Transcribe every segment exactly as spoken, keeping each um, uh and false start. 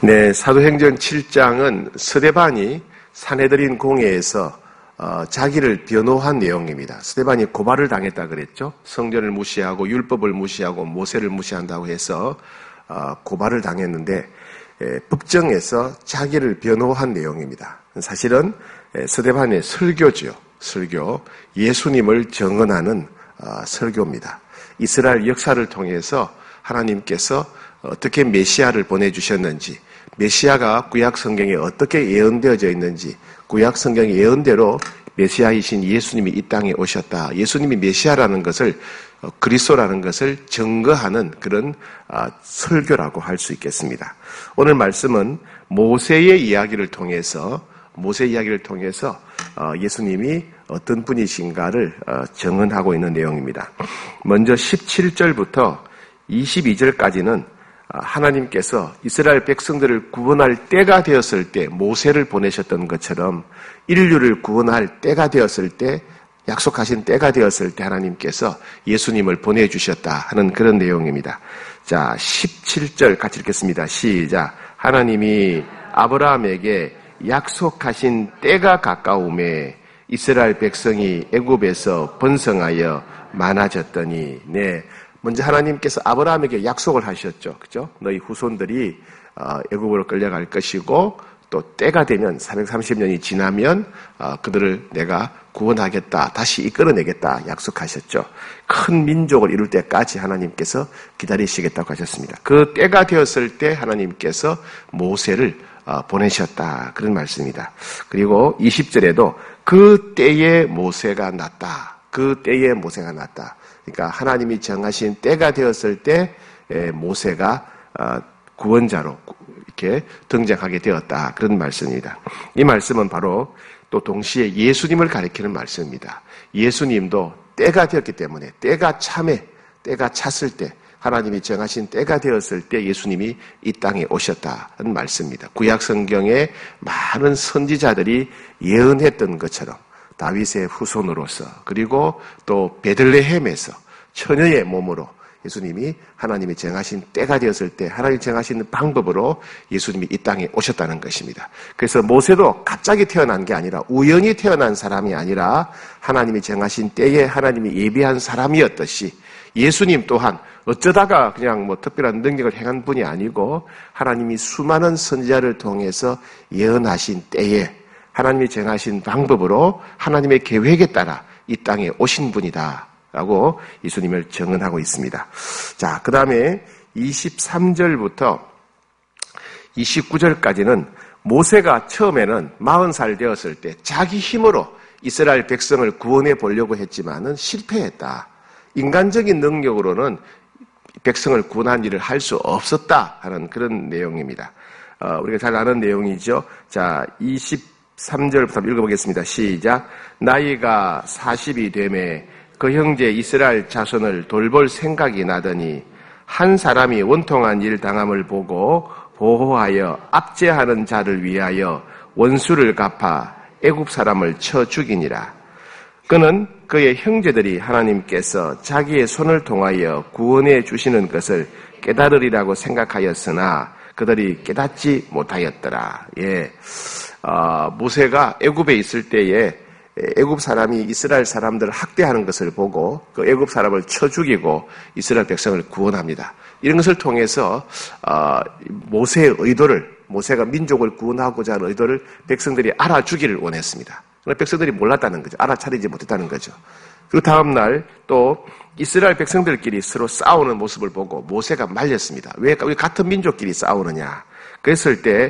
네, 사도행전 칠 장은 스데반이 산헤드린 공회에서 어, 자기를 변호한 내용입니다. 스데반이 고발을 당했다 그랬죠. 성전을 무시하고 율법을 무시하고 모세를 무시한다고 해서 어, 고발을 당했는데 에, 법정에서 자기를 변호한 내용입니다. 사실은 에, 스데반의 설교죠. 설교, 예수님을 증언하는 어, 설교입니다. 이스라엘 역사를 통해서 하나님께서 어떻게 메시아를 보내주셨는지, 메시아가 구약 성경에 어떻게 예언되어져 있는지, 구약 성경의 예언대로 메시아이신 예수님이 이 땅에 오셨다. 예수님이 메시아라는 것을, 그리스도라는 것을 증거하는 그런 설교라고 할 수 있겠습니다. 오늘 말씀은 모세의 이야기를 통해서, 모세 이야기를 통해서 예수님이 어떤 분이신가를 증언하고 있는 내용입니다. 먼저 십칠 절부터 이십이 절까지는 하나님께서 이스라엘 백성들을 구원할 때가 되었을 때 모세를 보내셨던 것처럼 인류를 구원할 때가 되었을 때, 약속하신 때가 되었을 때 하나님께서 예수님을 보내주셨다 하는 그런 내용입니다. 자, 십칠 절 같이 읽겠습니다. 시작. 하나님이 아브라함에게 약속하신 때가 가까움에 이스라엘 백성이 애굽에서 번성하여 많아졌더니, 네. 먼저 하나님께서 아브라함에게 약속을 하셨죠. 그죠? 너희 후손들이 애굽으로 끌려갈 것이고 또 때가 되면 사백삼십 년이 지나면 그들을 내가 구원하겠다. 다시 이끌어내겠다. 약속하셨죠. 큰 민족을 이룰 때까지 하나님께서 기다리시겠다고 하셨습니다. 그 때가 되었을 때 하나님께서 모세를 보내셨다. 그런 말씀입니다. 그리고 이십 절에도 그 때에 모세가 났다. 그 때에 모세가 났다. 그러니까 하나님이 정하신 때가 되었을 때 모세가 구원자로 이렇게 등장하게 되었다. 그런 말씀입니다. 이 말씀은 바로 또 동시에 예수님을 가리키는 말씀입니다. 예수님도 때가 되었기 때문에, 때가 참에, 때가 찼을 때, 하나님이 정하신 때가 되었을 때 예수님이 이 땅에 오셨다는 말씀입니다. 구약 성경에 많은 선지자들이 예언했던 것처럼 다윗의 후손으로서, 그리고 또 베들레헴에서 처녀의 몸으로 예수님이 하나님이 정하신 때가 되었을 때 하나님이 정하신 방법으로 예수님이 이 땅에 오셨다는 것입니다. 그래서 모세도 갑자기 태어난 게 아니라 우연히 태어난 사람이 아니라 하나님이 정하신 때에 하나님이 예비한 사람이었듯이 예수님 또한 어쩌다가 그냥 뭐 특별한 능력을 행한 분이 아니고 하나님이 수많은 선지자를 통해서 예언하신 때에 하나님이 정하신 방법으로 하나님의 계획에 따라 이 땅에 오신 분이다 라고 예수님을 증언하고 있습니다. 자, 그 다음에 이십삼 절부터 이십구 절까지는 모세가 처음에는 마흔 살 되었을 때 자기 힘으로 이스라엘 백성을 구원해 보려고 했지만은 실패했다. 인간적인 능력으로는 백성을 구원한 일을 할 수 없었다 하는 그런 내용입니다. 어, 우리가 잘 아는 내용이죠. 자, 이십삼 절부터 읽어보겠습니다. 시작. 나이가 사십이 되매 그 형제 이스라엘 자손을 돌볼 생각이 나더니 한 사람이 원통한 일 당함을 보고 보호하여 압제하는 자를 위하여 원수를 갚아 애굽 사람을 쳐 죽이니라. 그는 그의 형제들이 하나님께서 자기의 손을 통하여 구원해 주시는 것을 깨달으리라고 생각하였으나 그들이 깨닫지 못하였더라. 예, 어, 모세가 애굽에 있을 때에 애굽 사람이 이스라엘 사람들을 학대하는 것을 보고 그 애굽 사람을 쳐 죽이고 이스라엘 백성을 구원합니다. 이런 것을 통해서 어, 모세의 의도를, 모세가 민족을 구원하고자 하는 의도를 백성들이 알아주기를 원했습니다. 그러나 백성들이 몰랐다는 거죠. 알아차리지 못했다는 거죠. 그 다음 날 또 이스라엘 백성들끼리 서로 싸우는 모습을 보고 모세가 말렸습니다. 왜 우리 같은 민족끼리 싸우느냐? 그랬을 때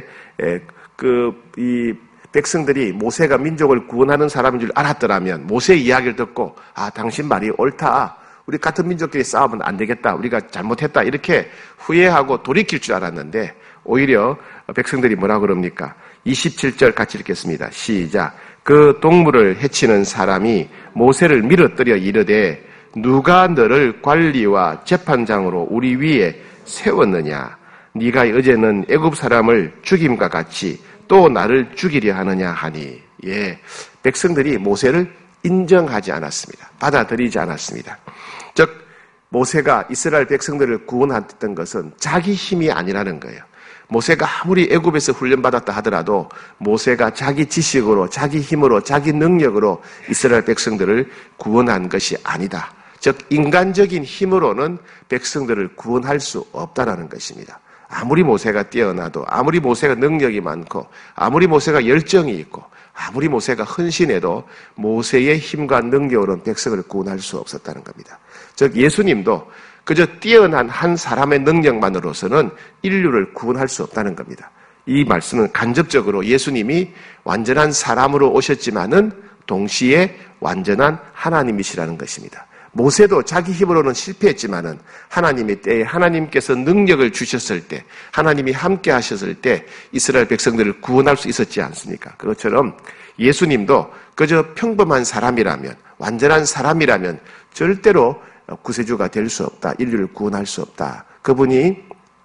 그 이 백성들이 모세가 민족을 구원하는 사람인 줄 알았더라면 모세의 이야기를 듣고 아, 당신 말이 옳다. 우리 같은 민족끼리 싸우면 안 되겠다. 우리가 잘못했다. 이렇게 후회하고 돌이킬 줄 알았는데 오히려 백성들이 뭐라 그럽니까? 이십칠 절 같이 읽겠습니다. 시작. 그 동물을 해치는 사람이 모세를 밀어뜨려 이르되 누가 너를 관리와 재판장으로 우리 위에 세웠느냐? 네가 어제는 애굽 사람을 죽임과 같이 또 나를 죽이려 하느냐 하니. 예, 백성들이 모세를 인정하지 않았습니다. 받아들이지 않았습니다. 즉 모세가 이스라엘 백성들을 구원했던 것은 자기 힘이 아니라는 거예요. 모세가 아무리 애굽에서 훈련받았다 하더라도 모세가 자기 지식으로, 자기 힘으로, 자기 능력으로 이스라엘 백성들을 구원한 것이 아니다. 즉 인간적인 힘으로는 백성들을 구원할 수 없다라는 것입니다. 아무리 모세가 뛰어나도, 아무리 모세가 능력이 많고, 아무리 모세가 열정이 있고, 아무리 모세가 헌신해도 모세의 힘과 능력으로는 백성을 구원할 수 없었다는 겁니다. 즉 예수님도 그저 뛰어난 한 사람의 능력만으로서는 인류를 구원할 수 없다는 겁니다. 이 말씀은 간접적으로 예수님이 완전한 사람으로 오셨지만은 동시에 완전한 하나님이시라는 것입니다. 모세도 자기 힘으로는 실패했지만은 하나님의 때에 하나님께서 능력을 주셨을 때, 하나님이 함께 하셨을 때 이스라엘 백성들을 구원할 수 있었지 않습니까? 그것처럼 예수님도 그저 평범한 사람이라면, 완전한 사람이라면 절대로 구세주가 될 수 없다. 인류를 구원할 수 없다. 그분이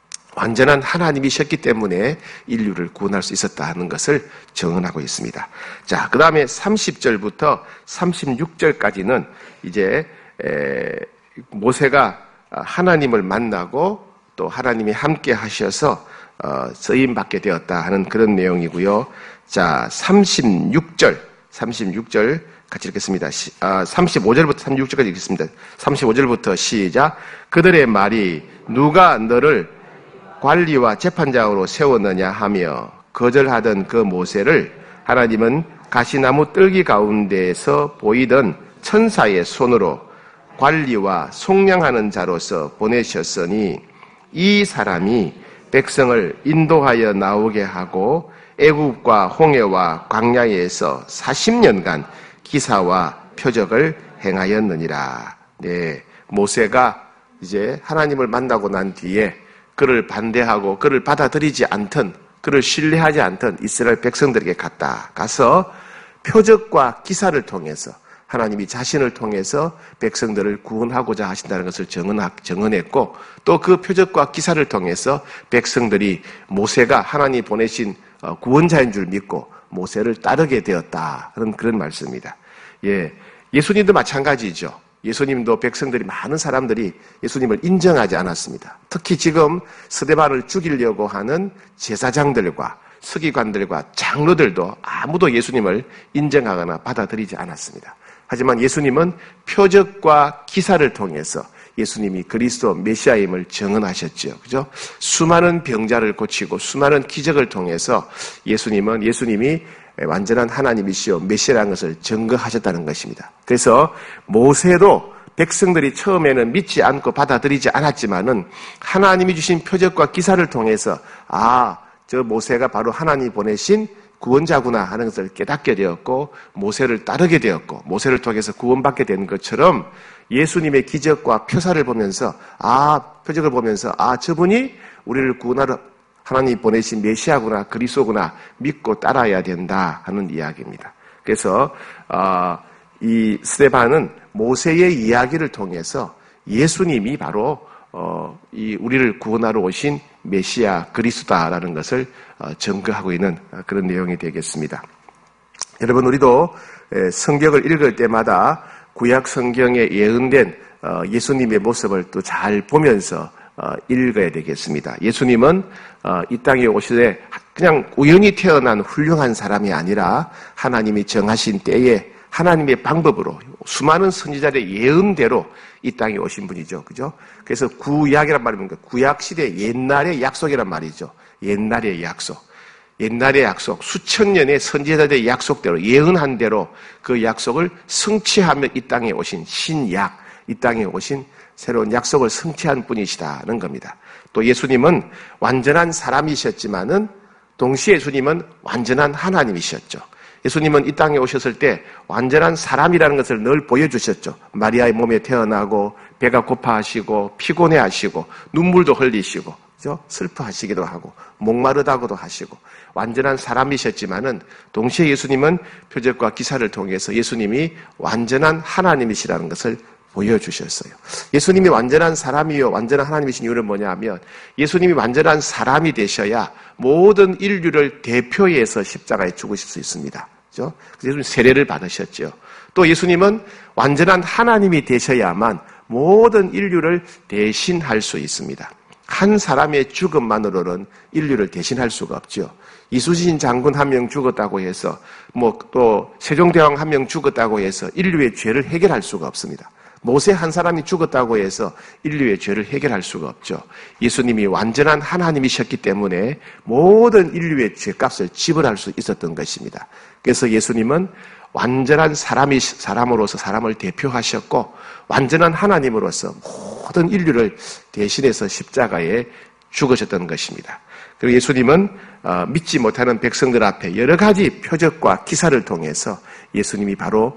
완전한 하나님이셨기 때문에 인류를 구원할 수 있었다 하는 것을 증언하고 있습니다. 자, 그 다음에 삼십 절부터 삼십육 절까지는 이제 에, 모세가 하나님을 만나고 또 하나님이 함께 하셔서 어, 쓰임받게 되었다 하는 그런 내용이고요. 자, 삼십육 절, 삼십육 절 같이 읽겠습니다. 시, 아, 삼십오 절부터 삼십육 절까지 읽겠습니다. 삼십오 절부터 시작. 그들의 말이 누가 너를 관리와 재판장으로 세웠느냐 하며 거절하던 그 모세를 하나님은 가시나무 뜰기 가운데에서 보이던 천사의 손으로 관리와 속량하는 자로서 보내셨으니 이 사람이 백성을 인도하여 나오게 하고 애굽과 홍해와 광야에서 사십 년간 기사와 표적을 행하였느니라. 네, 모세가 이제 하나님을 만나고 난 뒤에 그를 반대하고 그를 받아들이지 않던, 그를 신뢰하지 않던 이스라엘 백성들에게 갔다. 가서 표적과 기사를 통해서 하나님이 자신을 통해서 백성들을 구원하고자 하신다는 것을 증언했고 또 그 표적과 기사를 통해서 백성들이 모세가 하나님이 보내신 구원자인 줄 믿고 모세를 따르게 되었다 하는 그런 말씀입니다. 예, 예수님도 마찬가지죠. 예수님도 백성들이, 많은 사람들이 예수님을 인정하지 않았습니다. 특히 지금 스데반을 죽이려고 하는 제사장들과 서기관들과 장로들도 아무도 예수님을 인정하거나 받아들이지 않았습니다. 하지만 예수님은 표적과 기사를 통해서 예수님이 그리스도 메시아임을 증언하셨죠. 그죠? 수많은 병자를 고치고 수많은 기적을 통해서 예수님은 예수님이 완전한 하나님이시오 메시아라는 것을 증거하셨다는 것입니다. 그래서 모세도 백성들이 처음에는 믿지 않고 받아들이지 않았지만은 하나님이 주신 표적과 기사를 통해서 아, 저 모세가 바로 하나님이 보내신 구원자구나 하는 것을 깨닫게 되었고 모세를 따르게 되었고 모세를 통해서 구원받게 된 것처럼 예수님의 기적과 표사를 보면서 아, 표적을 보면서 아, 저분이 우리를 구원하러 하나님이 보내신 메시아구나, 그리스도구나 믿고 따라야 된다 하는 이야기입니다. 그래서 어, 이 스데반은 모세의 이야기를 통해서 예수님이 바로 어, 이 우리를 구원하러 오신 메시아 그리스도다라는 것을 어, 증거하고 있는 그런 내용이 되겠습니다. 여러분, 우리도 성경을 읽을 때마다 구약 성경에 예언된 어, 예수님의 모습을 또 잘 보면서 어, 읽어야 되겠습니다. 예수님은 어, 이 땅에 오시되 그냥 우연히 태어난 훌륭한 사람이 아니라 하나님이 정하신 때에 하나님의 방법으로 수많은 선지자들의 예언대로 이 땅에 오신 분이죠. 그죠? 그래서 구약이란 말이 뭡니까? 구약 시대 옛날의 약속이란 말이죠. 옛날의 약속. 옛날의 약속. 수천 년의 선지자들의 약속대로, 예언한 대로 그 약속을 성취하며 이 땅에 오신 신약, 이 땅에 오신 새로운 약속을 성취한 분이시다는 겁니다. 또 예수님은 완전한 사람이셨지만은 동시에 예수님은 완전한 하나님이셨죠. 예수님은 이 땅에 오셨을 때 완전한 사람이라는 것을 늘 보여주셨죠. 마리아의 몸에 태어나고 배가 고파하시고 피곤해하시고 눈물도 흘리시고 그죠? 슬퍼하시기도 하고 목마르다고도 하시고 완전한 사람이셨지만은 동시에 예수님은 표적과 기사를 통해서 예수님이 완전한 하나님이시라는 것을 보여주셨어요. 예수님이 완전한 사람이요 완전한 하나님이신 이유는 뭐냐 하면 예수님이 완전한 사람이 되셔야 모든 인류를 대표해서 십자가에 죽으실 수 있습니다. 그렇죠? 그래서 예수님 세례를 받으셨죠. 또 예수님은 완전한 하나님이 되셔야만 모든 인류를 대신할 수 있습니다. 한 사람의 죽음만으로는 인류를 대신할 수가 없죠. 이순신 장군 한 명 죽었다고 해서 뭐 또 세종대왕 한 명 죽었다고 해서 인류의 죄를 해결할 수가 없습니다. 모세 한 사람이 죽었다고 해서 인류의 죄를 해결할 수가 없죠. 예수님이 완전한 하나님이셨기 때문에 모든 인류의 죄값을 지불할 수 있었던 것입니다. 그래서 예수님은 완전한 사람이, 사람으로서 사람을 대표하셨고, 완전한 하나님으로서 모든 인류를 대신해서 십자가에 죽으셨던 것입니다. 그리고 예수님은 믿지 못하는 백성들 앞에 여러 가지 표적과 기사를 통해서 예수님이 바로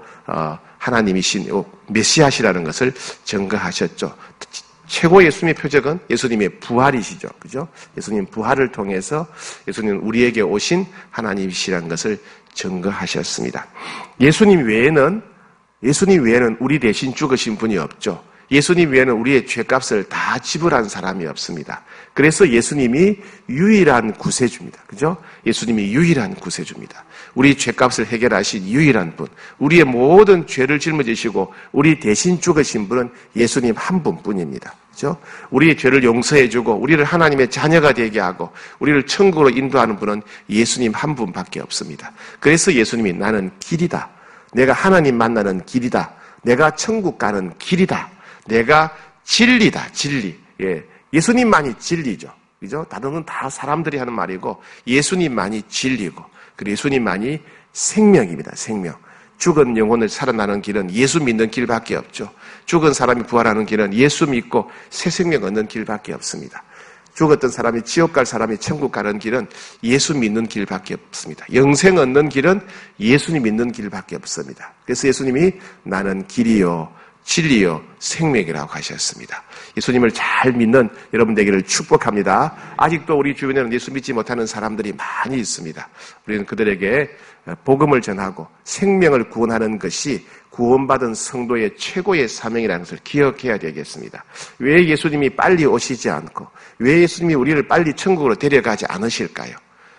하나님이신 메시아시라는 것을 증거하셨죠. 최고의 예수님의 표적은 예수님의 부활이시죠. 그죠? 예수님 부활을 통해서 예수님은 우리에게 오신 하나님이시라는 것을 증거하셨습니다. 예수님 외에는, 예수님 외에는 우리 대신 죽으신 분이 없죠. 예수님 외에는 우리의 죄값을 다 지불한 사람이 없습니다. 그래서 예수님이 유일한 구세주입니다. 그죠? 예수님이 유일한 구세주입니다. 우리 죄값을 해결하신 유일한 분, 우리의 모든 죄를 짊어지시고 우리 대신 죽으신 분은 예수님 한 분뿐입니다. 그죠? 우리의 죄를 용서해주고 우리를 하나님의 자녀가 되게 하고 우리를 천국으로 인도하는 분은 예수님 한 분밖에 없습니다. 그래서 예수님이 나는 길이다. 내가 하나님 만나는 길이다. 내가 천국 가는 길이다. 내가 진리다, 진리. 예. 예수님만이 진리죠. 그죠? 다른 건 다 사람들이 하는 말이고, 예수님만이 진리고, 그리고 예수님만이 생명입니다, 생명. 죽은 영혼을 살아나는 길은 예수 믿는 길밖에 없죠. 죽은 사람이 부활하는 길은 예수 믿고 새 생명 얻는 길밖에 없습니다. 죽었던 사람이 지옥 갈 사람이 천국 가는 길은 예수 믿는 길밖에 없습니다. 영생 얻는 길은 예수님 믿는 길밖에 없습니다. 그래서 예수님이 나는 길이요, 진리요, 생명이라고 하셨습니다. 예수님을 잘 믿는 여러분 되기를 축복합니다. 아직도 우리 주변에는 예수 믿지 못하는 사람들이 많이 있습니다. 우리는 그들에게 복음을 전하고 생명을 구원하는 것이 구원받은 성도의 최고의 사명이라는 것을 기억해야 되겠습니다. 왜 예수님이 빨리 오시지 않고 왜 예수님이 우리를 빨리 천국으로 데려가지 않으실까요?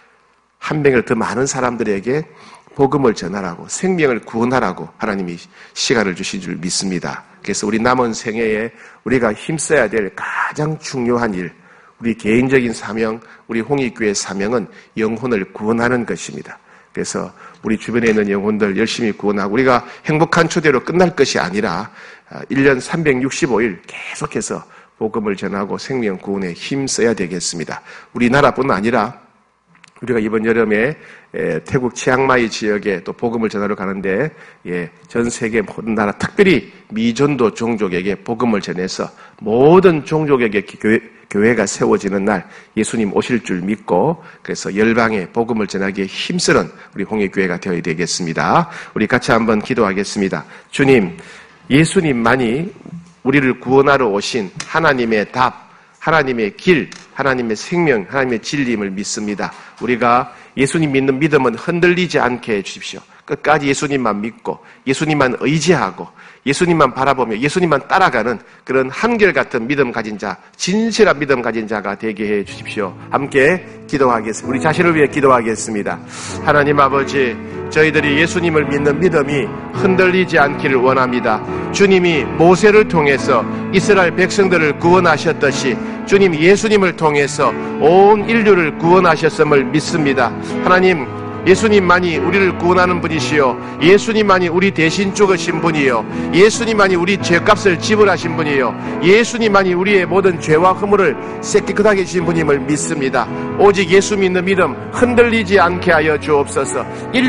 한 명을 더 많은 사람들에게 복음을 전하라고, 생명을 구원하라고 하나님이 시간을 주신 줄 믿습니다. 그래서 우리 남은 생애에 우리가 힘써야 될 가장 중요한 일, 우리 개인적인 사명, 우리 홍익교회 사명은 영혼을 구원하는 것입니다. 그래서 우리 주변에 있는 영혼들 열심히 구원하고 우리가 행복한 초대로 끝날 것이 아니라 일 년 삼백육십오 일 계속해서 복음을 전하고 생명 구원에 힘써야 되겠습니다. 우리나라뿐 아니라 우리가 이번 여름에 태국 치앙마이 지역에 또 복음을 전하러 가는데, 예, 전 세계 모든 나라, 특별히 미전도 종족에게 복음을 전해서 모든 종족에게 교회, 교회가 세워지는 날 예수님 오실 줄 믿고, 그래서 열방에 복음을 전하기에 힘쓰는 우리 홍익교회가 되어야 되겠습니다. 우리 같이 한번 기도하겠습니다. 주님, 예수님만이 우리를 구원하러 오신 하나님의 답, 하나님의 길, 하나님의 생명, 하나님의 진리임을 믿습니다. 우리가 예수님 믿는 믿음은 흔들리지 않게 해주십시오. 끝까지 예수님만 믿고 예수님만 의지하고 예수님만 바라보며 예수님만 따라가는 그런 한결같은 믿음 가진 자, 진실한 믿음 가진 자가 되게 해 주십시오. 함께 기도하겠습니다. 우리 자신을 위해 기도하겠습니다. 하나님 아버지, 저희들이 예수님을 믿는 믿음이 흔들리지 않기를 원합니다. 주님이 모세를 통해서 이스라엘 백성들을 구원하셨듯이 주님 예수님을 통해서 온 인류를 구원하셨음을 믿습니다. 하나님, 예수님만이 우리를 구원하는 분이시요, 예수님만이 우리 대신 죽으신 분이요, 예수님만이 우리 죄값을 지불하신 분이요, 예수님만이 우리의 모든 죄와 허물을 깨끗하게 해주신 분임을 믿습니다. 오직 예수 믿는 믿음 흔들리지 않게 하여 주옵소서.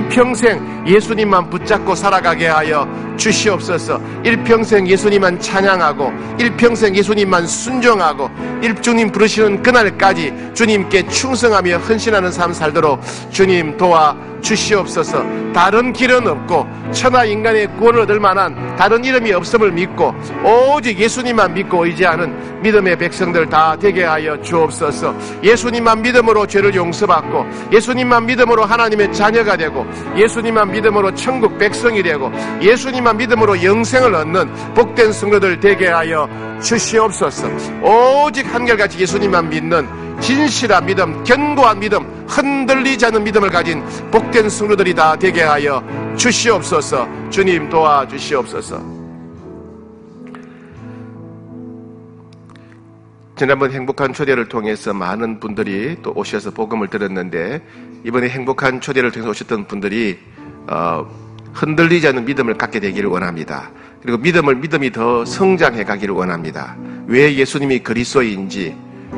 일평생 예수님만 붙잡고 살아가게 하여 주시옵소서. 일평생 예수님만 찬양하고 일평생 예수님만 순종하고 일주님 부르시는 그날까지 주님께 충성하며 헌신하는 삶 살도록 주님 도와 주시옵소서. 다른 길은 없고 천하 인간의 구원을 얻을 만한 다른 이름이 없음을 믿고 오직 예수님만 믿고 의지하는 믿음의 백성들 다 되게 하여 주옵소서. 예수님만 믿음으로 죄를 용서받고 예수님만 믿음으로 하나님의 자녀가 되고 예수님만 믿음으로 천국 백성이 되고 예수님만 믿음으로 영생을 얻는 복된 성도들 되게 하여 주시옵소서. 오직 한결같이 예수님만 믿는 진실한 믿음, 견고한 믿음, 흔들리지 않는 믿음을 가진 복된 성도들이 다 되게 하여 주시옵소서. 주님 도와주시옵소서. 지난번 행복한 초대를 통해서 많은 분들이 또 오셔서 복음을 들었는데 이번에 행복한 초대를 통해서 오셨던 분들이 어, 흔들리지 않는 믿음을 갖게 되기를 원합니다. 그리고 믿음을 믿음이 더 성장해 가기를 원합니다. 왜 예수님이 그리스도인지,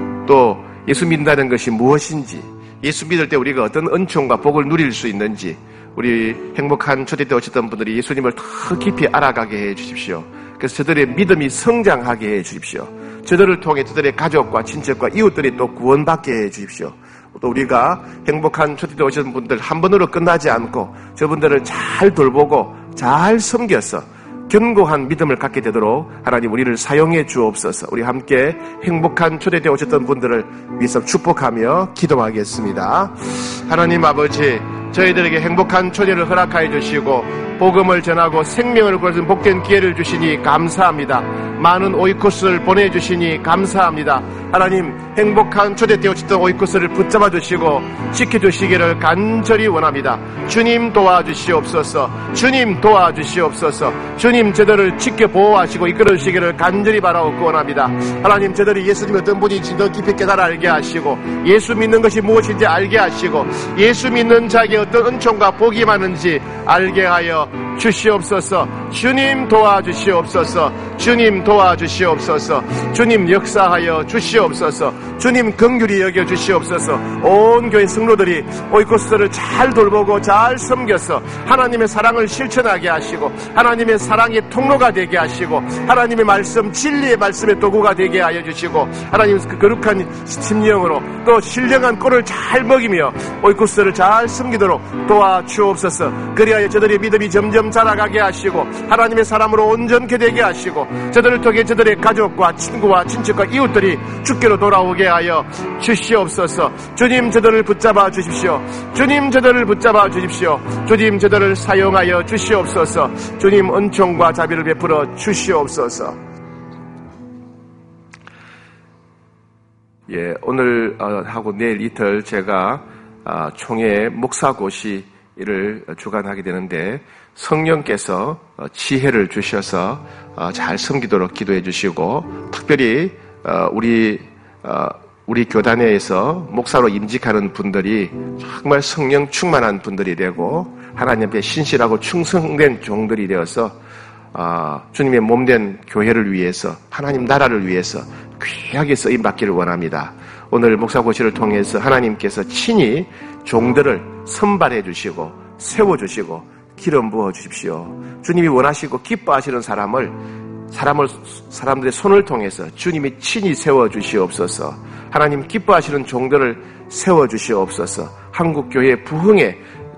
또 예수 믿는다는 것이 무엇인지, 예수 믿을 때 우리가 어떤 은총과 복을 누릴 수 있는지, 우리 행복한 초대 때 오셨던 분들이 예수님을 더 깊이 알아가게 해 주십시오. 그래서 저들의 믿음이 성장하게 해 주십시오. 저들을 통해 저들의 가족과 친척과 이웃들이 또 구원받게 해 주십시오. 또 우리가 행복한 초대 때 오신 분들 한 번으로 끝나지 않고 저분들을 잘 돌보고 잘 섬겨서 견고한 믿음을 갖게 되도록 하나님 우리를 사용해 주옵소서. 우리 함께 행복한 초대 때 오셨던 분들을 위해서 축복하며 기도하겠습니다. 하나님 아버지, 저희들에게 행복한 초대를 허락하여 주시고 복음을 전하고 생명을 거둔 복된 기회를 주시니 감사합니다. 많은 오이코스를 보내주시니 감사합니다. 하나님, 행복한 초대 때 오셨던 오이코스를 붙잡아 주시고 지켜주시기를 간절히 원합니다. 주님 도와주시옵소서. 주님 도와주시옵소서. 주님 저들을 지켜 보호하시고 이끌어 주시기를 간절히 바라옵고 원합니다. 하나님, 저들이 예수님이 어떤 분인지 더 깊이 깨달아 알게 하시고 예수 믿는 것이 무엇인지 알게 하시고 예수 믿는 자에게 어떤 은총과 복이 많은지 알게 하여 주시옵소서. 주님 도와주시옵소서. 주님 도와주시옵소서. 주님 역사하여 주시옵소서. 주님 긍휼히 여겨 주시옵소서. 온 교회 성도들이 오이코스를 잘 돌보고 잘 섬겨서 하나님의 사랑을 실천하게 하시고 하나님의 사랑의 통로가 되게 하시고 하나님의 말씀, 진리의 말씀의 도구가 되게 하여 주시고 하나님 그 거룩한 심령으로 또 신령한 꼴을 잘 먹이며 오이코스를 잘 섬기도록 도와주옵소서. 그리하여 저들의 믿음이 점점 자라가게 하시고 하나님의 사람으로 온전케 되게 하시고 저들을 통해 저들의 가족과 친구와 친척과 이웃들이 주께로 돌아오게 하여 주시옵소서. 주님 저들을 붙잡아 주십시오. 주님 저들을 붙잡아 주십시오. 주님 저들을 사용하여 주시옵소서. 주님 은총과 자비를 베풀어 주시옵소서. 예, 오늘 하고 내일 이틀 제가 총회 목사고시를 주관하게 되는데 성령께서 지혜를 주셔서 잘 섬기도록 기도해 주시고 특별히 우리 우리 교단에서 목사로 임직하는 분들이 정말 성령 충만한 분들이 되고 하나님 앞에 신실하고 충성된 종들이 되어서 주님의 몸된 교회를 위해서 하나님 나라를 위해서 귀하게 쓰임받기를 원합니다. 오늘 목사고시를 통해서 하나님께서 친히 종들을 선발해 주시고 세워주시고 기름 부어 주십시오. 주님이 원하시고 기뻐하시는 사람을 사람을 사람들의 손을 통해서 주님이 친히 세워 주시옵소서. 하나님 기뻐하시는 종들을 세워 주시옵소서. 한국 교회의 부흥의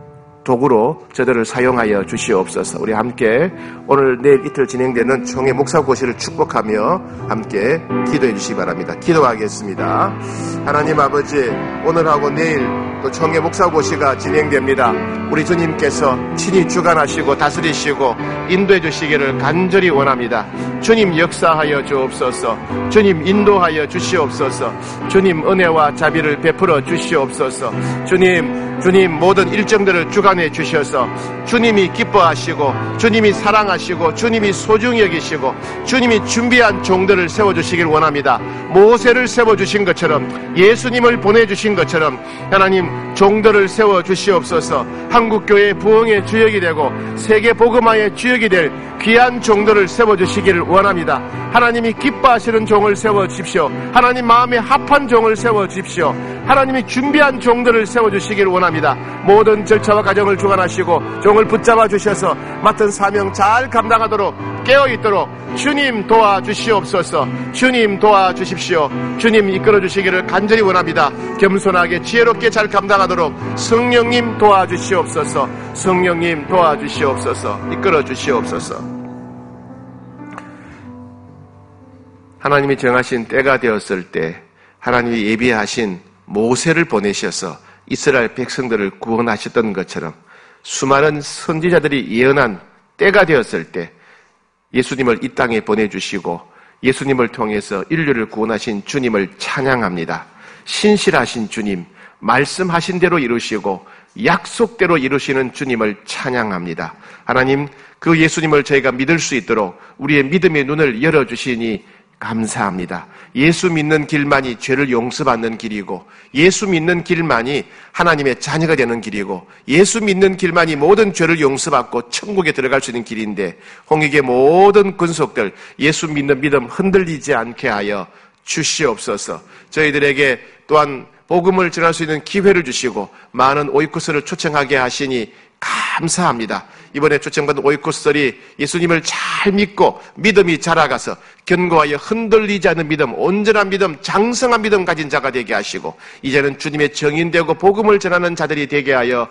도구로 저들을 사용하여 주시옵소서. 우리 함께 오늘 내일 이틀 진행되는 총회 목사고시를 축복하며 함께 기도해 주시기 바랍니다. 기도하겠습니다. 하나님 아버지, 오늘하고 내일 또 총회 목사고시가 진행됩니다. 우리 주님께서 친히 주관하시고 다스리시고 인도해 주시기를 간절히 원합니다. 주님 역사하여 주옵소서. 주님 인도하여 주시옵소서. 주님 은혜와 자비를 베풀어 주시옵소서. 주님 주님 모든 일정들을 주관해 주셔서 주님이 기뻐하시고 주님이 사랑하시고 주님이 소중히 여기시고 주님이 준비한 종들을 세워주시길 원합니다. 모세를 세워주신 것처럼 예수님을 보내주신 것처럼 하나님 종들을 세워주시옵소서. 한국교회 부흥의 주역이 되고 세계 복음화의 주역이 될 귀한 종들을 세워주시기를 원합니다. 하나님이 기뻐하시는 종을 세워주십시오. 하나님 마음에 합한 종을 세워주십시오. 하나님이 준비한 종들을 세워주시기를 원합니다. 모든 절차와 과정을 주관하시고 종을 붙잡아 주셔서 맡은 사명 잘 감당하도록 깨어있도록 주님 도와주시옵소서. 주님 도와주십시오. 주님 이끌어주시기를 간절히 원합니다. 겸손하게 지혜롭게 잘 감당하도록 성령님 도와주시옵소서. 성령님 도와주시옵소서. 이끌어주시옵소서. 하나님이 정하신 때가 되었을 때 하나님이 예비하신 모세를 보내셔서 이스라엘 백성들을 구원하셨던 것처럼 수많은 선지자들이 예언한 때가 되었을 때 예수님을 이 땅에 보내주시고 예수님을 통해서 인류를 구원하신 주님을 찬양합니다. 신실하신 주님, 말씀하신 대로 이루시고 약속대로 이루시는 주님을 찬양합니다. 하나님, 그 예수님을 저희가 믿을 수 있도록 우리의 믿음의 눈을 열어주시니 감사합니다. 예수 믿는 길만이 죄를 용서받는 길이고, 예수 믿는 길만이 하나님의 자녀가 되는 길이고, 예수 믿는 길만이 모든 죄를 용서받고 천국에 들어갈 수 있는 길인데, 홍익의 모든 근속들 예수 믿는 믿음 흔들리지 않게 하여 주시옵소서. 저희들에게 또한 복음을 전할 수 있는 기회를 주시고 많은 오이코스를 초청하게 하시니 감사합니다. 이번에 초청받은 오이코스들이 예수님을 잘 믿고 믿음이 자라가서 견고하여 흔들리지 않는 믿음, 온전한 믿음, 장성한 믿음 가진 자가 되게 하시고 이제는 주님의 정인되고 복음을 전하는 자들이 되게 하여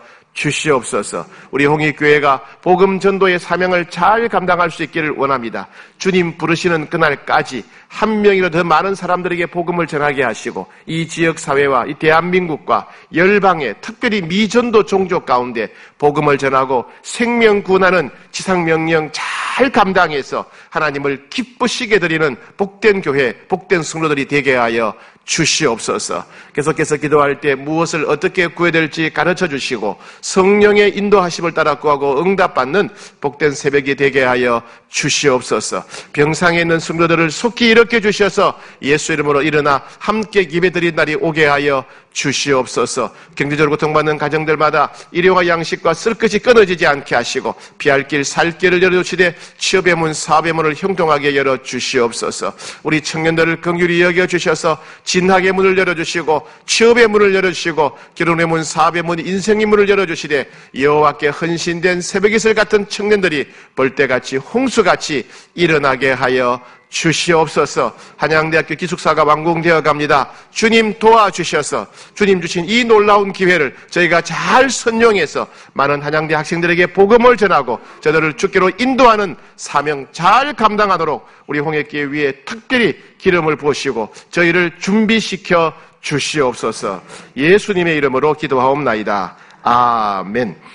주시옵소서. 우리 홍익교회가 복음 전도의 사명을 잘 감당할 수 있기를 원합니다. 주님 부르시는 그날까지 한 명이라도 더 많은 사람들에게 복음을 전하게 하시고 이 지역사회와 이 대한민국과 열방에 특별히 미전도 종족 가운데 복음을 전하고 생명 구원하는 지상명령 잘 감당해서 하나님을 기쁘시게 드리는 복된 교회, 복된 성도들이 되게 하여 주시옵소서. 계속해서 기도할 때 무엇을 어떻게 구해야 될지 가르쳐 주시고 성령의 인도하심을 따라 구하고 응답받는 복된 새벽이 되게 하여 주시옵소서. 병상에 있는 성도들을 속히 일으켜 주셔서 예수 이름으로 일어나 함께 예배드린 날이 오게 하여 주시옵소서. 경제적으로 고통받는 가정들마다 일용할 양식과 쓸 것이 끊어지지 않게 하시고 피할 길, 살 길을 열어주시되 취업의 문, 사업의 문을 형통하게 열어주시옵소서. 우리 청년들을 긍휼히 여겨주셔서 진학의 문을 열어주시고 취업의 문을 열어주시고 결혼의 문, 사업의 문, 인생의 문을 열어주시되 여호와께 헌신된 새벽이슬 같은 청년들이 벌떼같이 홍수같이 일어나게 하여 주시옵소서. 한양대학교 기숙사가 완공되어 갑니다. 주님 도와주셔서 주님 주신 이 놀라운 기회를 저희가 잘 선용해서 많은 한양대 학생들에게 복음을 전하고 저들을 주께로 인도하는 사명 잘 감당하도록 우리 홍익교회 위에 특별히 기름을 부으시고 저희를 준비시켜 주시옵소서. 예수님의 이름으로 기도하옵나이다. 아멘.